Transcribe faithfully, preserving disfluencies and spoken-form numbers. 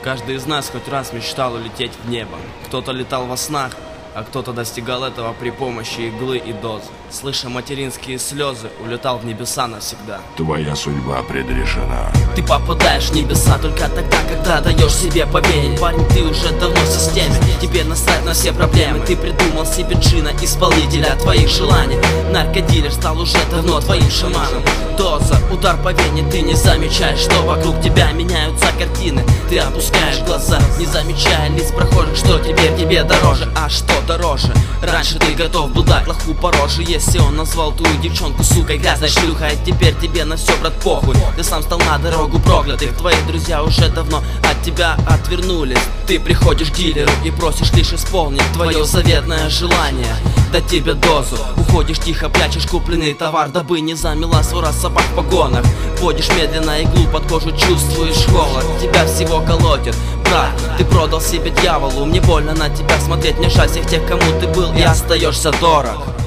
Каждый из нас хоть раз мечтал улететь в небо. Кто-то летал во снах, а кто-то достигал этого при помощи иглы и дозы. Слыша материнские слезы, улетал в небеса навсегда. Твоя судьба предрешена. Ты попадаешь в небеса только тогда, когда даешь себе поверить. Парень, ты уже давно в системе, тебе насрать на все проблемы. Ты придумал себе джина, исполнителя твоих желаний. Наркодилер стал уже давно твоим шаманом. Доза, удар по вене, ты не замечаешь, что вокруг тебя меняются картины. Ты опускаешь глаза, не замечая лиц прохожих, что теперь тебе дороже. А что дороже? Раньше ты готов был дать лоху по роже. Если он назвал твою девчонку сукой, грязной шлюхой, теперь тебе на все, брат, похуй. Ты сам стал на дорогу проклятых, твои друзья уже давно от тебя отвернулись. Ты приходишь к дилеру и просишь лишь исполнить твое заветное желание, дать тебе дозу. Уходишь тихо, прячешь купленный товар, дабы не замела свора собак в погонах. Вводишь медленно иглу под кожу, чувствуешь холод, тебя всего колотит. Брат, ты продал себя дьяволу, мне больно на тебя смотреть, мне жаль всех тех, кому ты был и остаешься дорог.